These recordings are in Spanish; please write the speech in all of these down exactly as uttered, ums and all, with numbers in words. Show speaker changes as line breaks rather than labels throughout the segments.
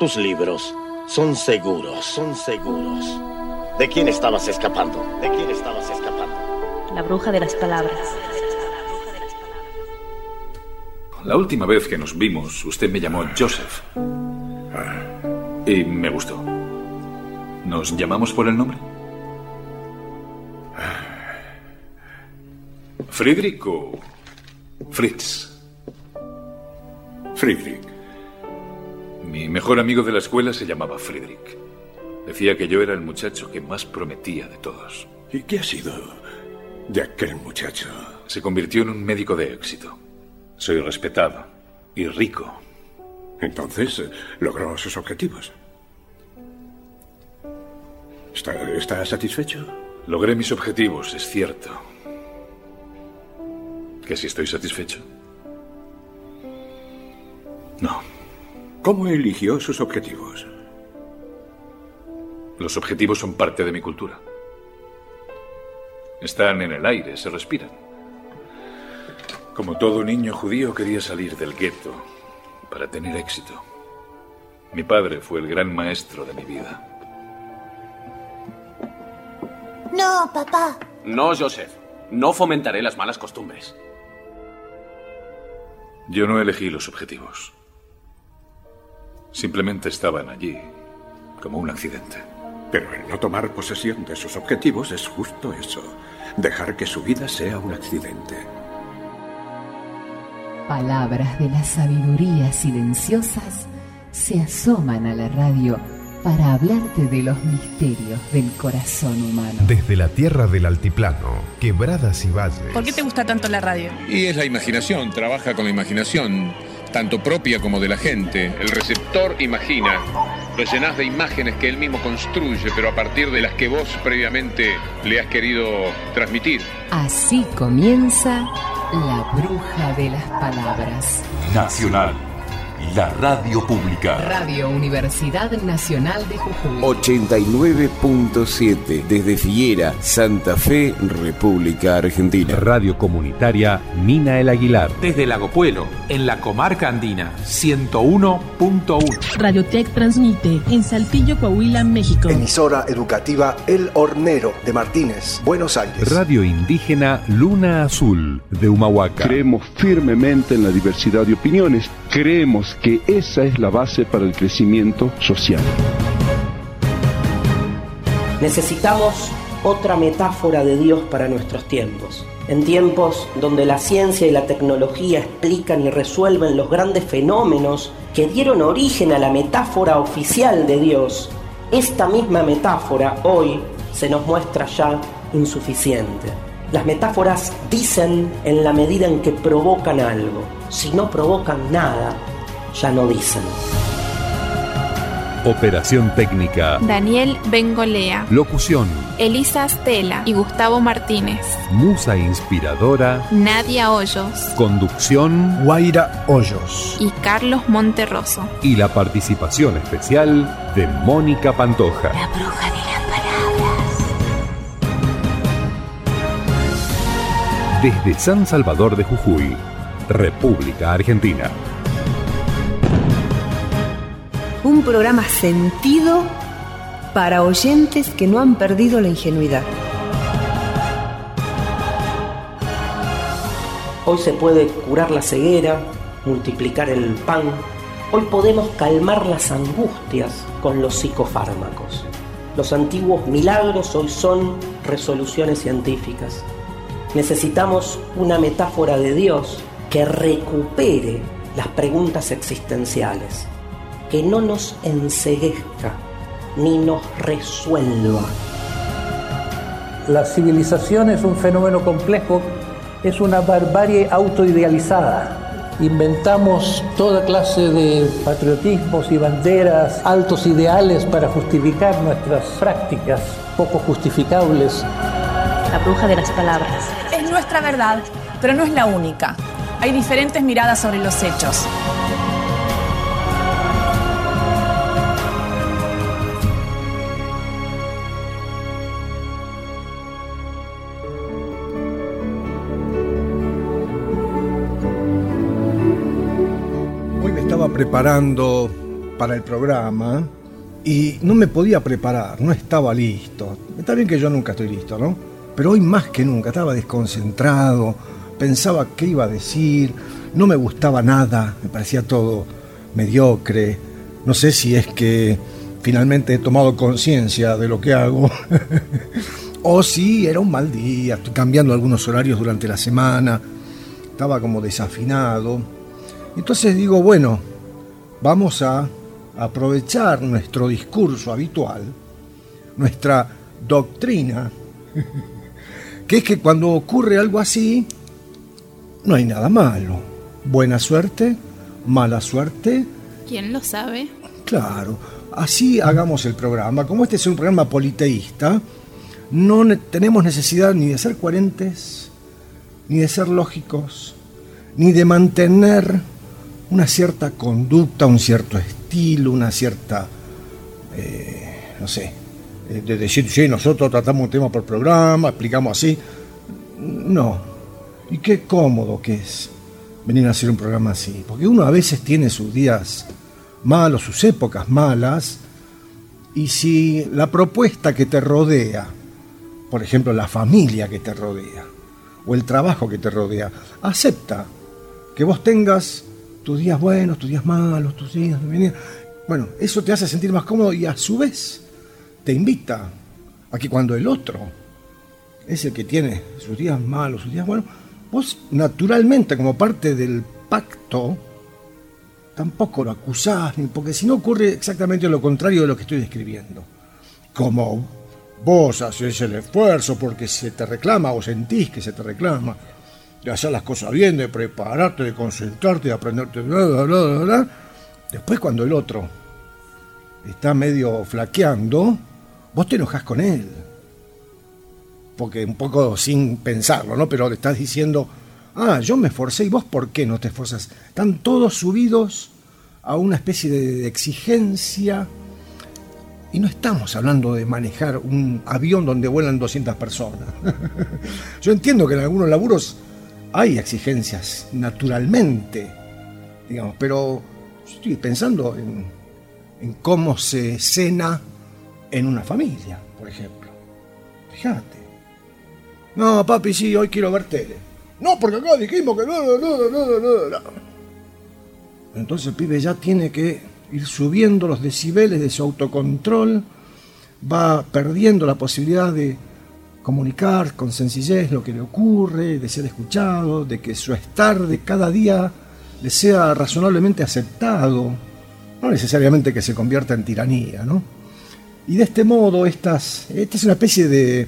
Tus libros son seguros, son seguros. ¿De quién estabas escapando? ¿De quién estabas escapando?
La bruja de las palabras.
La última vez que nos vimos, usted me llamó Joseph. Y me gustó. ¿Nos llamamos por el nombre? ¿Friedrich o Fritz?
Friedrich.
Mi mejor amigo de la escuela se llamaba Friedrich. Decía que yo era el muchacho que más prometía de todos.
¿Y qué ha sido de aquel muchacho?
Se convirtió en un médico de éxito. Soy respetado y rico.
Entonces, logró sus objetivos. ¿Está, está satisfecho?
Logré mis objetivos, es cierto. ¿Que si estoy satisfecho? No.
¿Cómo eligió sus objetivos?
Los objetivos son parte de mi cultura. Están en el aire, se respiran. Como todo niño judío, quería salir del gueto para tener éxito. Mi padre fue el gran maestro de mi vida.
No, papá.
No, Joseph. No fomentaré las malas costumbres.
Yo no elegí los objetivos. Simplemente estaban allí, como un accidente.
Pero el no tomar posesión de sus objetivos es justo eso. Dejar que su vida sea un accidente.
Palabras de la sabiduría silenciosas se asoman a la radio para hablarte de los misterios del corazón humano.
Desde la tierra del altiplano, quebradas y valles.
¿Por qué te gusta tanto la radio?
Y es la imaginación, trabaja con la imaginación, tanto propia como de la gente. El receptor imagina, lo llenás de imágenes que él mismo construye, pero a partir de las que vos previamente le has querido transmitir.
Así comienza La Bruja de las Palabras.
Nacional, la radio pública.
Radio Universidad Nacional de Jujuy.
ochenta y nueve punto siete desde Figuera, Santa Fe, República Argentina.
Radio Comunitaria Mina El Aguilar.
Desde Lago Puelo, en la comarca andina, ciento uno punto uno.
Radiotech transmite en Saltillo, Coahuila, México.
Emisora educativa El Hornero de Martínez, Buenos Aires.
Radio indígena Luna Azul de Humahuaca.
Creemos firmemente en la diversidad de opiniones. Creemos que esa es la base para el crecimiento social.
Necesitamos otra metáfora de Dios para nuestros tiempos. En tiempos donde la ciencia y la tecnología explican y resuelven los grandes fenómenos que dieron origen a la metáfora oficial de Dios, esta misma metáfora hoy se nos muestra ya insuficiente. Las metáforas dicen en la medida en que provocan algo. Si no provocan nada, ya no dicen.
Operación técnica
Daniel Bengolea.
Locución
Elisa Stella y Gustavo Martínez.
Musa inspiradora
Nadia Hoyos.
Conducción
Guaira Hoyos
y Carlos Monterroso.
Y la participación especial de Mónica Pantoja.
La bruja de las palabras.
Desde San Salvador de Jujuy, República Argentina.
Un programa sentido para oyentes que no han perdido la ingenuidad.
Hoy se puede curar la ceguera, multiplicar el pan. Hoy podemos calmar las angustias con los psicofármacos. Los antiguos milagros hoy son resoluciones científicas. Necesitamos una metáfora de Dios que recupere las preguntas existenciales, que no nos enceguezca ni nos resuelva.
La civilización es un fenómeno complejo, es una barbarie autoidealizada. Inventamos toda clase de patriotismos y banderas, altos ideales para justificar nuestras prácticas poco justificables.
La bruja de las palabras.
Es nuestra verdad, pero no es la única. Hay diferentes miradas sobre los hechos.
Hoy me estaba preparando para el programa y no me podía preparar, no estaba listo. Está bien que yo nunca estoy listo, ¿no? Pero hoy más que nunca estaba desconcentrado, pensaba qué iba a decir, no me gustaba nada, me parecía todo mediocre. No sé si es que finalmente he tomado conciencia de lo que hago o si era un mal día, estoy cambiando algunos horarios durante la semana, estaba como desafinado. Entonces digo, bueno, vamos a aprovechar nuestro discurso habitual, nuestra doctrina, que es que cuando ocurre algo así, no hay nada malo. Buena suerte, mala suerte.
¿Quién lo sabe?
Claro, así hagamos el programa. Como este es un programa politeísta, no ne- tenemos necesidad ni de ser coherentes, ni de ser lógicos, ni de mantener una cierta conducta, un cierto estilo, una cierta, eh, no sé, de decir, sí, nosotros tratamos un tema por programa, explicamos así. No. Y qué cómodo que es venir a hacer un programa así, porque uno a veces tiene sus días malos, sus épocas malas, y si la propuesta que te rodea, por ejemplo, la familia que te rodea, o el trabajo que te rodea, acepta que vos tengas tus días buenos, tus días malos, tus días... Bueno, eso te hace sentir más cómodo y a su vez te invita a que cuando el otro es el que tiene sus días malos, sus días buenos, vos naturalmente, como parte del pacto, tampoco lo acusás, porque si no ocurre exactamente lo contrario de lo que estoy describiendo. Como vos haces el esfuerzo porque se te reclama o sentís que se te reclama, de hacer las cosas bien, de prepararte, de concentrarte, de aprenderte, bla, bla, bla, bla, bla. Después cuando el otro está medio flaqueando, vos te enojás con él. Porque un poco sin pensarlo, ¿no? Pero le estás diciendo, ah, yo me esforcé y vos ¿por qué no te esforzás? Están todos subidos a una especie de exigencia y no estamos hablando de manejar un avión donde vuelan doscientas personas. Yo entiendo que en algunos laburos hay exigencias naturalmente, digamos, pero yo estoy pensando en, en cómo se cena en una familia, por ejemplo. Fíjate. No, papi, sí, hoy quiero ver tele. No, porque acá dijimos que no, no, no, no, no, no. Entonces el pibe ya tiene que ir subiendo los decibeles de su autocontrol, va perdiendo la posibilidad de comunicar con sencillez lo que le ocurre, de ser escuchado, de que su estar de cada día le sea razonablemente aceptado, no necesariamente que se convierta en tiranía, ¿no? Y de este modo, estas, esta es una especie de,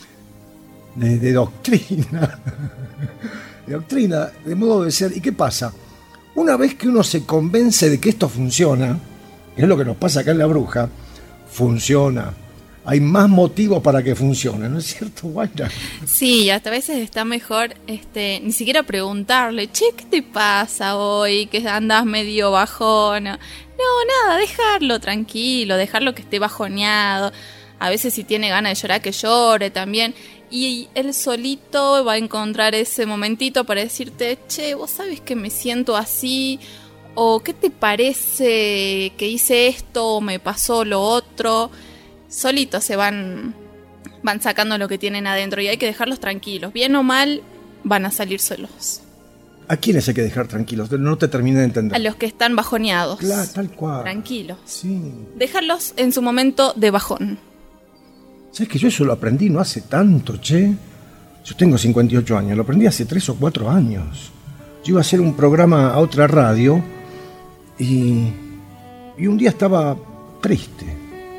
de, de doctrina, de doctrina, de modo de ser. ¿Y qué pasa? Una vez que uno se convence de que esto funciona, que es lo que nos pasa acá en La Bruja, funciona. Hay más motivos para que funcione, ¿no es cierto, Guaira?
Sí, hasta a veces está mejor este, ni siquiera preguntarle, che, ¿qué te pasa hoy? Que andas medio bajona. No, nada, dejarlo tranquilo, dejarlo que esté bajoneado. A veces si tiene ganas de llorar, que llore también. Y él solito va a encontrar ese momentito para decirte, che, vos sabés que me siento así, o ¿qué te parece que hice esto o me pasó lo otro? Solitos se van, van sacando lo que tienen adentro y hay que dejarlos tranquilos. Bien o mal, van a salir solos.
¿A quiénes hay que dejar tranquilos? No te terminé de entender.
A los que están bajoneados.
Claro, tal cual.
Tranquilos.
Sí.
Dejarlos en su momento de bajón.
¿Sabes que yo eso lo aprendí no hace tanto, che? Yo tengo cincuenta y ocho años, lo aprendí hace tres o cuatro años. Yo iba a hacer un programa a otra radio y, y un día estaba triste.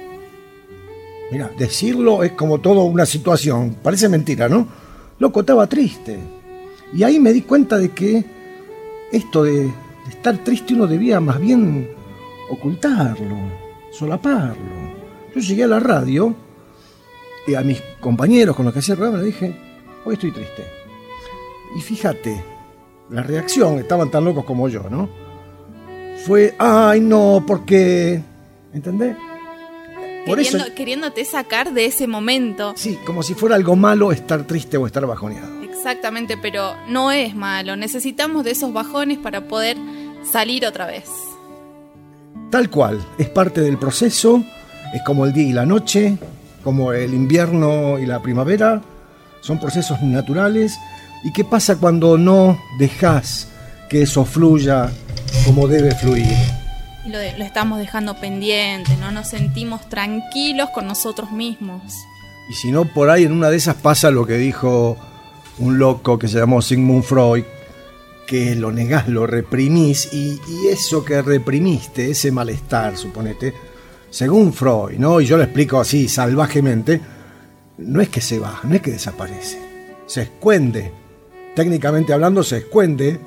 Mira, decirlo es como toda una situación, parece mentira, ¿no? Loco, estaba triste. Y ahí me di cuenta de que esto de, de estar triste uno debía más bien ocultarlo, solaparlo. Yo llegué a la radio y a mis compañeros con los que hacía el programa les dije, hoy estoy triste. Y fíjate, la reacción, estaban tan locos como yo, ¿no? Fue, ay no, porque... ¿Entendés? Por
Queriendo,
eso,
queriéndote sacar de ese momento.
sí, como si fuera algo malo estar triste o estar bajoneado.
Exactamente, pero no es malo. Necesitamos de esos bajones para poder salir otra vez.
Tal cual, es parte del proceso, es como el día y la noche, como el invierno y la primavera, son procesos naturales. ¿Y qué pasa cuando no dejas que eso fluya como debe fluir?
Y lo, de, lo estamos dejando pendiente, no nos sentimos tranquilos con nosotros mismos.
Y si no, por ahí en una de esas pasa lo que dijo un loco que se llamó Sigmund Freud, que lo negás, lo reprimís, y, y eso que reprimiste, ese malestar, suponete, según Freud, ¿no? Y yo lo explico así, salvajemente, no es que se va, no es que desaparece, se esconde, técnicamente hablando se esconde,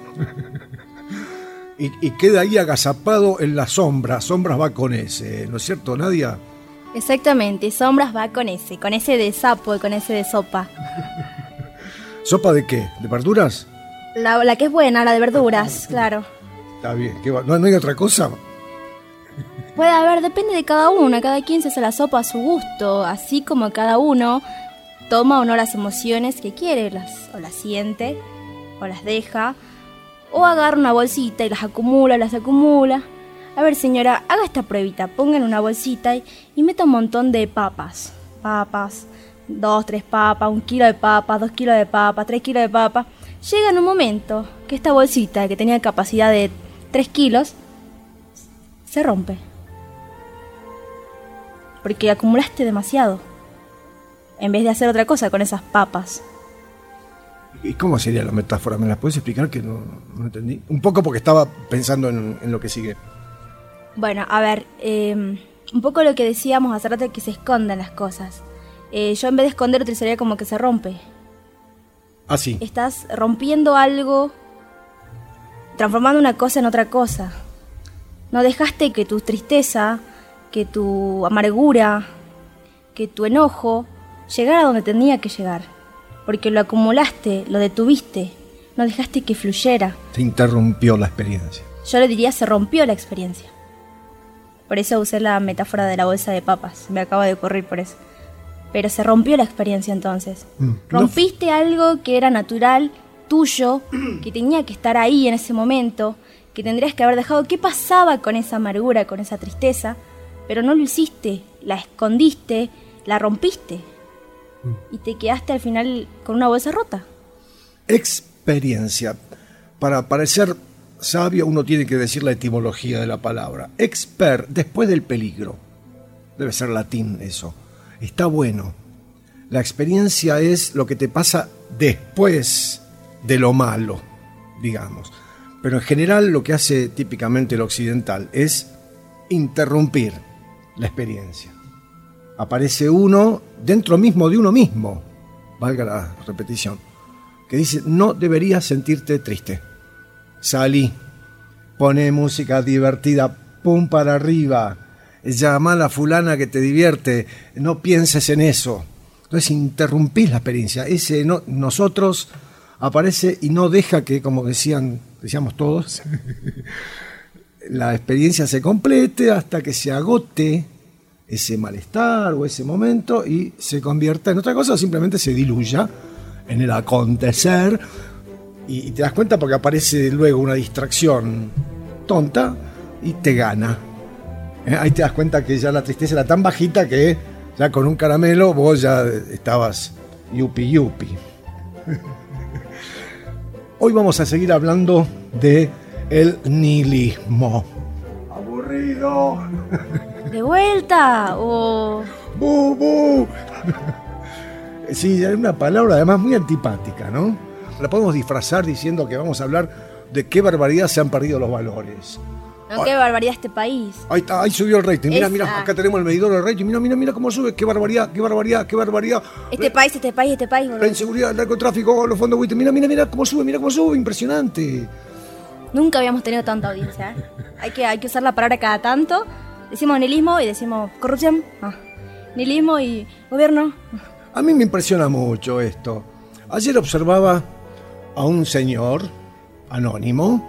y, y queda ahí agazapado en la sombra, sombras va con ese, ¿no es cierto, Nadia?
Exactamente, sombras va con ese, con ese de sapo y con ese de sopa.
¿Sopa de qué? ¿De verduras?
La, la que es buena, la de verduras, claro.
Está bien, ¿qué va? ¿No, ¿no hay otra cosa?
Puede haber, depende de cada uno, cada quien se hace la sopa a su gusto, así como cada uno toma o no las emociones que quiere, las, o las siente, o las deja, o agarra una bolsita y las acumula, las acumula. A ver, señora, haga esta pruebita, ponga en una bolsita y, y meta un montón de papas, papas, dos, tres papas, un kilo de papas, dos kilos de papas, tres kilos de papas. Llega en un momento que esta bolsita, que tenía capacidad de tres kilos, se rompe. Porque acumulaste demasiado, en vez de hacer otra cosa con esas papas.
¿Y cómo sería la metáfora? ¿Me la puedes explicar? Que no, no entendí. Un poco porque estaba pensando en, en lo que sigue.
Bueno, a ver, eh, un poco lo que decíamos hace rato, que se escondan las cosas. Eh, yo en vez de esconder utilizaría como que se rompe.
Ah, sí.
Estás rompiendo algo, transformando una cosa en otra cosa. No dejaste que tu tristeza, que tu amargura, que tu enojo llegara a donde tenía que llegar. Porque lo acumulaste, lo detuviste, no dejaste que fluyera.
Se interrumpió la experiencia.
Yo le diría, se rompió la experiencia. Por eso usé la metáfora de la bolsa de papas. Me acaba de ocurrir por eso. Pero se rompió la experiencia entonces. Mm, Rompiste no. algo que era natural, tuyo, que tenía que estar ahí en ese momento, que tendrías que haber dejado. ¿Qué pasaba con esa amargura, con esa tristeza? Pero no lo hiciste, la escondiste, la rompiste. Mm. Y te quedaste al final con una bolsa rota.
Experiencia. Para parecer sabio uno tiene que decir la etimología de la palabra. Exper, después del peligro. Debe ser latín eso. Está bueno. La experiencia es lo que te pasa después de lo malo, digamos. Pero en general lo que hace típicamente el occidental es interrumpir la experiencia. Aparece uno dentro mismo de uno mismo, valga la repetición, que dice, no deberías sentirte triste. Salí, pone música divertida, pum para arriba, llama a la fulana que te divierte, no pienses en eso. Entonces interrumpís la experiencia. Ese no, nosotros aparece y no deja que, como decían, decíamos todos, la experiencia se complete hasta que se agote ese malestar o ese momento y se convierta en otra cosa o simplemente se diluya en el acontecer y, y te das cuenta porque aparece luego una distracción tonta y te gana. ¿Eh? Ahí te das cuenta que ya la tristeza era tan bajita que ya con un caramelo vos ya estabas yupi yupi. Hoy vamos a seguir hablando de el nihilismo. ¡Aburrido!
¡De vuelta! ¡Oh!
¡Bu, bu! Sí, es una palabra además muy antipática, ¿no? La podemos disfrazar diciendo que vamos a hablar de qué barbaridad se han perdido los valores.
No, qué barbaridad este país.
Ahí está, ahí subió el rating. Mira,
Esa.
mira, acá tenemos el medidor del rating. Mira, mira, mira cómo sube. Qué barbaridad, qué barbaridad, qué barbaridad.
Este Re... país, este país, este país. Boludo.
La inseguridad, el narcotráfico, los fondos buitres. Mira, mira, mira cómo sube, mira cómo sube. Impresionante.
Nunca habíamos tenido tanta audiencia. ¿eh? hay, que, hay que usar la palabra cada tanto. Decimos nihilismo y decimos corrupción. Ah. Nihilismo y gobierno.
A mí me impresiona mucho esto. Ayer observaba a un señor anónimo.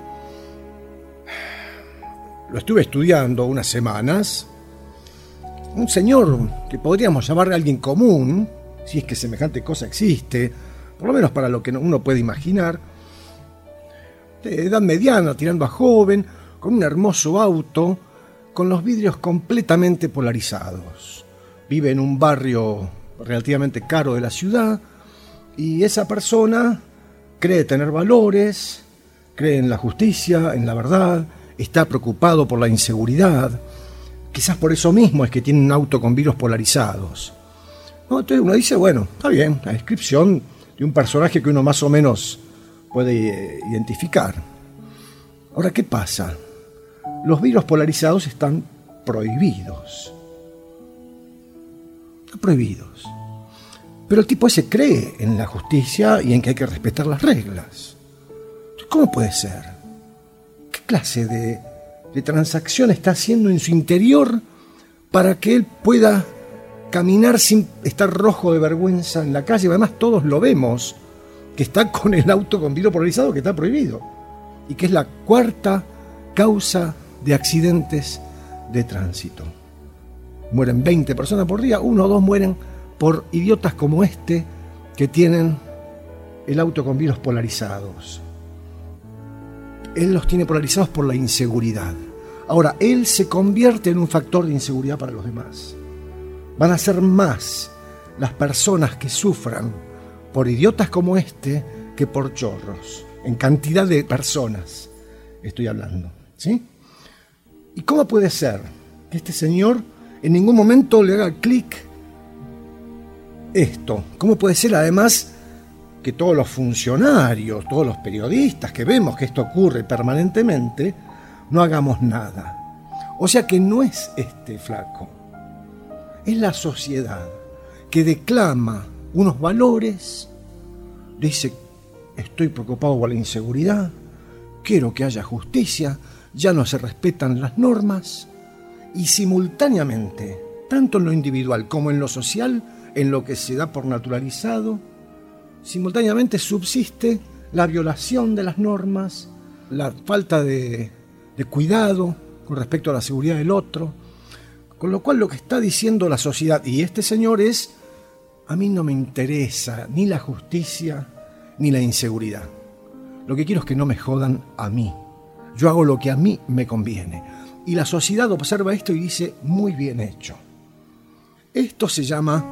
Lo estuve estudiando unas semanas. Un señor que podríamos llamar a alguien común, si es que semejante cosa existe, por lo menos para lo que uno puede imaginar, de edad mediana, tirando a joven, con un hermoso auto, con los vidrios completamente polarizados. Vive en un barrio relativamente caro de la ciudad y esa persona cree tener valores, cree en la justicia, en la verdad, está preocupado por la inseguridad. Quizás por eso mismo es que tiene un auto con vidrios polarizados. ¿No? Entonces uno dice, bueno, está bien, la descripción de un personaje que uno más o menos puede identificar. Ahora, ¿qué pasa? Los vidrios polarizados están prohibidos. Están prohibidos. Pero el tipo ese cree en la justicia y en que hay que respetar las reglas. ¿Cómo puede ser? ¿Qué clase de, de transacción está haciendo en su interior para que él pueda caminar sin estar rojo de vergüenza en la calle? Además, todos lo vemos, que está con el auto con vidrio polarizado, que está prohibido. Y que es la cuarta causa de accidentes de tránsito. Mueren veinte personas por día, uno o dos mueren por idiotas como este que tienen el auto con vidrios polarizados. Él los tiene polarizados por la inseguridad. Ahora, él se convierte en un factor de inseguridad para los demás. Van a ser más las personas que sufran por idiotas como este que por chorros. En cantidad de personas estoy hablando, ¿sí? ¿Y cómo puede ser que este señor en ningún momento le haga clic esto? ¿Cómo puede ser además que todos los funcionarios, todos los periodistas que vemos que esto ocurre permanentemente, no hagamos nada? O sea que no es este flaco, es la sociedad que declama unos valores, dice, estoy preocupado por la inseguridad, quiero que haya justicia, ya no se respetan las normas, y simultáneamente, tanto en lo individual como en lo social, en lo que se da por naturalizado, simultáneamente subsiste la violación de las normas, la falta de, de cuidado con respecto a la seguridad del otro, con lo cual lo que está diciendo la sociedad y este señor es, a mí no me interesa ni la justicia ni la inseguridad. Lo que quiero es que no me jodan a mí. Yo hago lo que a mí me conviene. Y la sociedad observa esto y dice, muy bien hecho. Esto se llama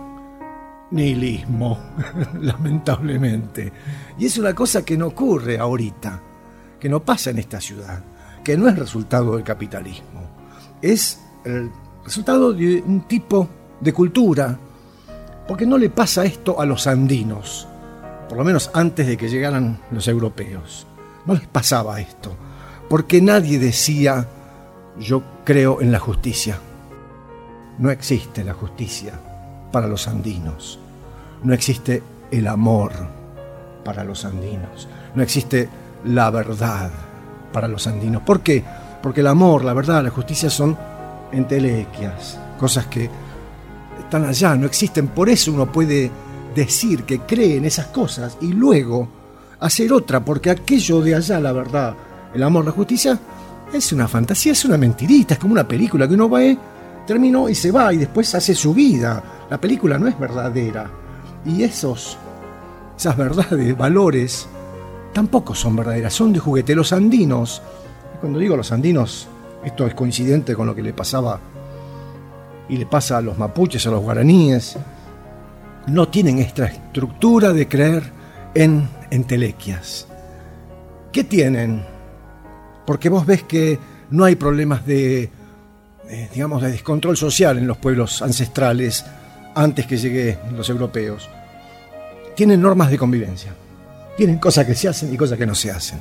nihilismo, lamentablemente. Y es una cosa que no ocurre ahorita, que no pasa en esta ciudad, que no es resultado del capitalismo. Es el resultado de un tipo de cultura, porque no le pasa esto a los andinos, por lo menos antes de que llegaran los europeos. No les pasaba esto, porque nadie decía, yo creo en la justicia. No existe la justicia para los andinos. No existe el amor para los andinos. No existe la verdad para los andinos. ¿Por qué? Porque el amor, la verdad, la justicia son entelequias, cosas que están allá, no existen. Por eso uno puede decir que cree en esas cosas y luego hacer otra, porque aquello de allá, la verdad, el amor, la justicia, es una fantasía, es una mentirita, es como una película que uno ve, terminó y se va y después hace su vida. La película no es verdadera. Y esos, esas verdades, valores, tampoco son verdaderas, son de juguete. Los andinos, cuando digo los andinos, esto es coincidente con lo que le pasaba y le pasa a los mapuches, a los guaraníes, no tienen esta estructura de creer en entelequias. ¿Qué tienen? Porque vos ves que no hay problemas de, eh, digamos, de descontrol social en los pueblos ancestrales antes que lleguen los europeos. Tienen normas de convivencia. Tienen cosas que se hacen y cosas que no se hacen.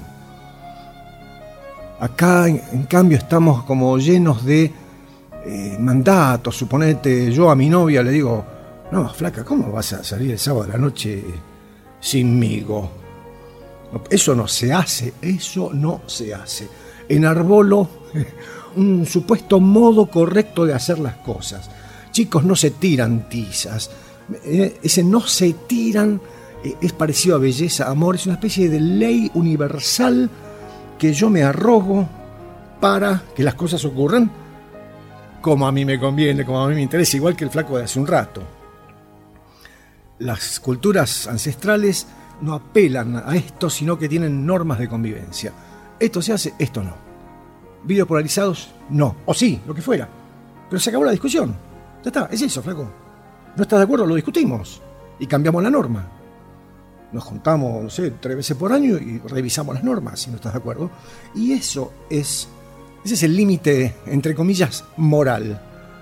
Acá, en, en cambio, estamos como llenos de eh, mandatos. Suponete, yo a mi novia le digo, no, flaca, ¿cómo vas a salir el sábado de la noche sinmigo? Eso no se hace, eso no se hace. Enarbolo un supuesto modo correcto de hacer las cosas. Chicos, no se tiran tizas. Ese no se tiran es parecido a belleza, amor. Es una especie de ley universal que yo me arrogo para que las cosas ocurran como a mí me conviene, como a mí me interesa, igual que el flaco de hace un rato. Las culturas ancestrales no apelan a esto, sino que tienen normas de convivencia. Esto se hace, esto no. Vidrios polarizados, no, o sí, lo que fuera. Pero se acabó la discusión. Ya está, es eso, flaco. ¿No estás de acuerdo? Lo discutimos y cambiamos la norma. Nos juntamos, no sé, tres veces por año y revisamos las normas, si no estás de acuerdo. Y eso es, ese es el límite, entre comillas, moral.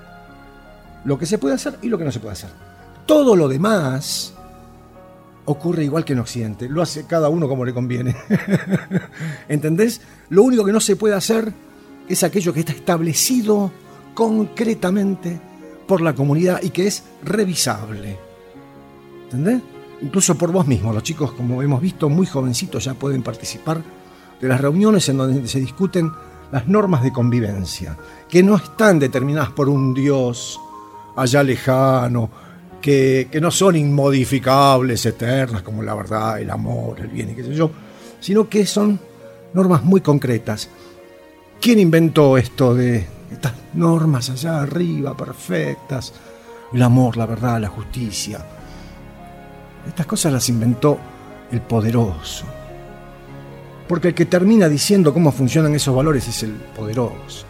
Lo que se puede hacer y lo que no se puede hacer. Todo lo demás ocurre igual que en Occidente. Lo hace cada uno como le conviene. ¿Entendés? Lo único que no se puede hacer es aquello que está establecido concretamente por la comunidad y que es revisable. ¿Entendés? Incluso por vos mismo. Los chicos, como hemos visto, muy jovencitos ya pueden participar de las reuniones en donde se discuten las normas de convivencia, que no están determinadas por un Dios allá lejano, que, que no son inmodificables, eternas, como la verdad, el amor, el bien y qué sé yo, sino que son normas muy concretas. ¿Quién inventó esto de estas normas allá arriba, perfectas? El amor, la verdad, la justicia. Estas cosas las inventó el poderoso. Porque el que termina diciendo cómo funcionan esos valores es el poderoso.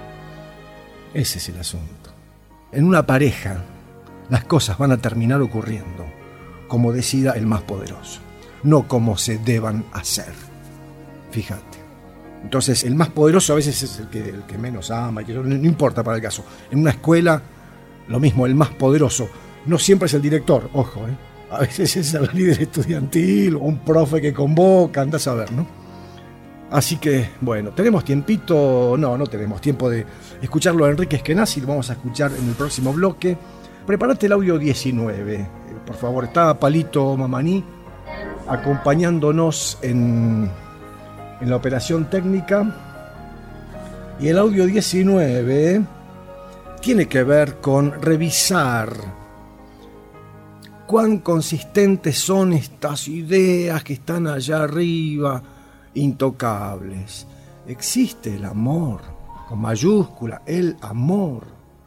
Ese es el asunto. En una pareja, las cosas van a terminar ocurriendo como decida el más poderoso, no como se deban hacer. Fíjate. Entonces, el más poderoso a veces es el que, el que menos ama, y que no, no importa para el caso. En una escuela, lo mismo, el más poderoso no siempre es el director, ojo, ¿eh? A veces es el líder estudiantil o un profe que convoca, andás a ver, ¿no? Así que, bueno, ¿tenemos tiempito? No, no tenemos tiempo de escucharlo a Enrique Eskenazi, lo vamos a escuchar en el próximo bloque. Prepárate el audio diecinueve, por favor. Está Palito Mamaní acompañándonos en, en la operación técnica. Y el audio diecinueve tiene que ver con revisar cuán consistentes son estas ideas que están allá arriba, intocables. Existe el amor, con mayúscula, el amor.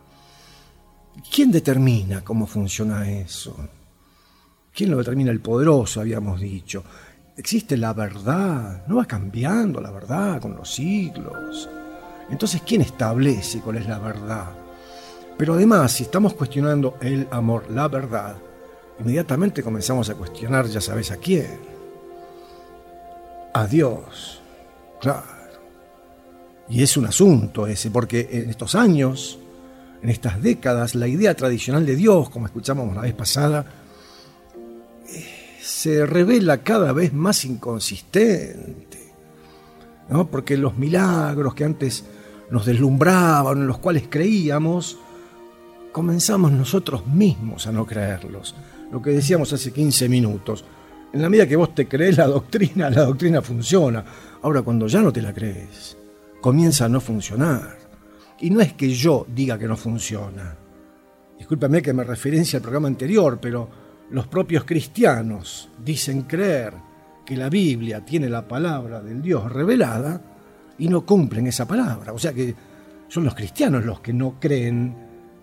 ¿Quién determina cómo funciona eso? ¿Quién lo determina? El poderoso, habíamos dicho. Existe la verdad, no va cambiando la verdad con los siglos. Entonces, ¿quién establece cuál es la verdad? Pero además, si estamos cuestionando el amor, la verdad, inmediatamente comenzamos a cuestionar, ya sabes a quién. A Dios, claro. Y es un asunto ese, porque en estos años, en estas décadas, la idea tradicional de Dios, como escuchamos la vez pasada, eh, se revela cada vez más inconsistente, ¿no? Porque los milagros que antes nos deslumbraban, en los cuales creíamos, comenzamos nosotros mismos a no creerlos. Lo que decíamos hace quince minutos. En la medida que vos te crees la doctrina, la doctrina funciona. Ahora, cuando ya no te la crees, comienza a no funcionar. Y no es que yo diga que no funciona. Discúlpame que me referencia al programa anterior, pero los propios cristianos dicen creer que la Biblia tiene la palabra del Dios revelada y no cumplen esa palabra. O sea que son los cristianos los que no creen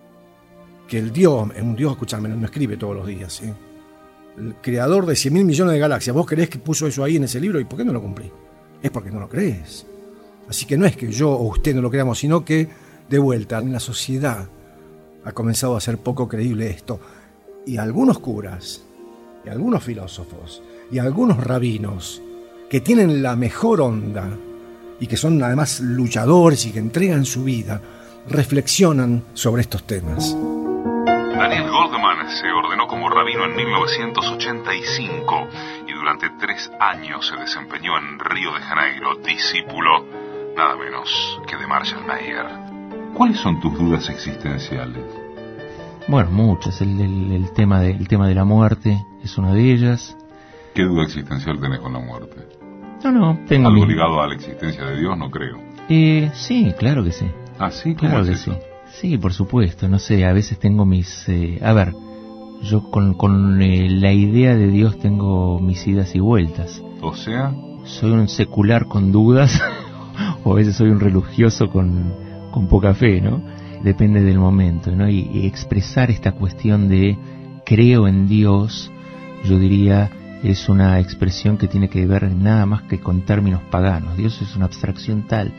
que el Dios, un Dios, escuchame, no escribe todos los días, ¿eh? El creador de cien mil millones de galaxias, ¿vos creés que puso eso ahí en ese libro? ¿Y por qué no lo cumplí? Es porque no lo crees. Así que no es que yo o usted no lo creamos, sino que, de vuelta, en la sociedad ha comenzado a ser poco creíble esto. Y algunos curas, y algunos filósofos, y algunos rabinos, que tienen la mejor onda, y que son además luchadores y que entregan su vida, reflexionan sobre estos temas.
Daniel Goldman se ordenó como rabino en mil novecientos ochenta y cinco y durante tres años se desempeñó en Río de Janeiro, discípulo nada menos que de Marshall Mayer. ¿Cuáles son tus dudas existenciales?
Bueno, muchas. El, el, el, tema de, el tema de la muerte es una de ellas.
¿Qué duda existencial tenés con la muerte?
No, no, tengo...
¿Algo
mi...
ligado a la existencia de Dios? No creo.
Eh, sí, claro que sí.
¿Ah, sí?
Claro
¿Cómo
que
es eso?
sí. Sí, por supuesto. No sé, a veces tengo mis... Eh, a ver, yo con, con eh, la idea de Dios tengo mis idas y vueltas.
O sea...
Soy un secular con dudas o a veces soy un religioso con, con poca fe, ¿no? Depende del momento, ¿no? Y, y expresar esta cuestión de creo en Dios, yo diría, es una expresión que tiene que ver nada más que con términos paganos. Dios es una abstracción tal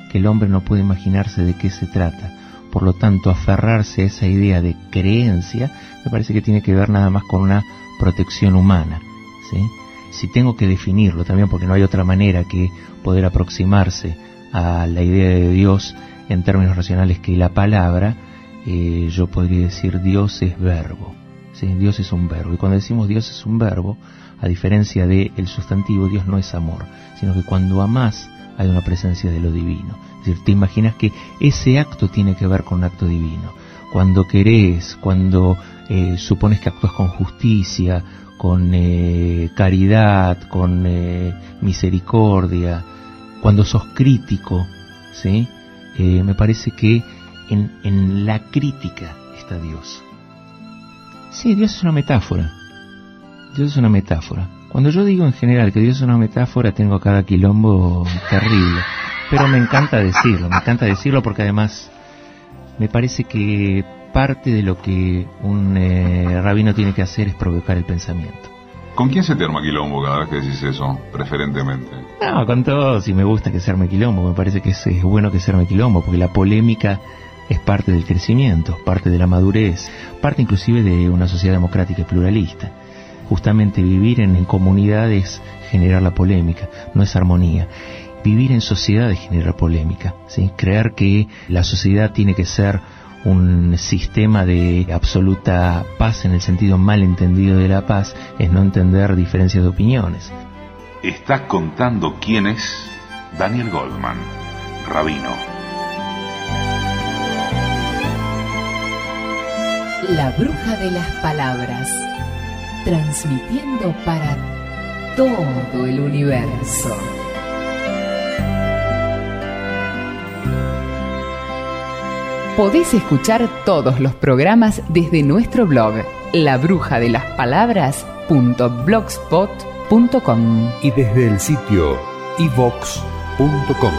que el hombre no puede imaginarse de qué se trata. Por lo tanto, aferrarse a esa idea de creencia me parece que tiene que ver nada más con una protección humana, ¿sí? Si tengo que definirlo también, porque no hay otra manera que poder aproximarse a la idea de Dios en términos racionales que la palabra, eh, yo podría decir Dios es verbo, ¿sí? Dios es un verbo, y cuando decimos Dios es un verbo, a diferencia del sustantivo, Dios no es amor, sino que cuando amás hay una presencia de lo divino. Es decir, te imaginas que ese acto tiene que ver con un acto divino. Cuando querés, cuando eh, supones que actúas con justicia, con eh, caridad, con eh, misericordia, cuando sos crítico, ¿sí? Eh, me parece que en, en la crítica está Dios. Sí, Dios es una metáfora. Dios es una metáfora. Cuando yo digo en general que Dios es una metáfora, tengo cada quilombo terrible. Pero me encanta decirlo, me encanta decirlo porque además me parece que parte de lo que un eh, rabino tiene que hacer es provocar el pensamiento.
¿Con quién se te arma quilombo cada vez que decís eso, preferentemente?
No, con todos, y me gusta que se arme quilombo, me parece que es, es bueno que se arme quilombo, porque la polémica es parte del crecimiento, parte de la madurez, parte inclusive de una sociedad democrática y pluralista. Justamente vivir en, en comunidad es generar la polémica, no es armonía. Vivir en sociedad es generar polémica, ¿sí? Creer que la sociedad tiene que ser un sistema de absoluta paz en el sentido mal entendido de la paz es no entender diferencias de opiniones.
Estás contando quién es Daniel Goldman, rabino.
La bruja de las palabras, transmitiendo para todo el universo. Podés escuchar todos los programas desde nuestro blog la bruja de las palabras punto blogspot punto com
y desde el sitio i vox punto com.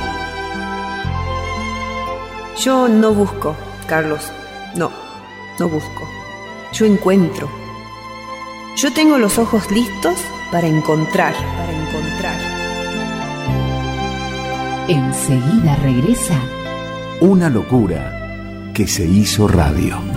Yo no busco, Carlos. No, no busco. Yo encuentro. Yo tengo los ojos listos para encontrar, para encontrar.
Enseguida regresa
Una locura que se hizo radio.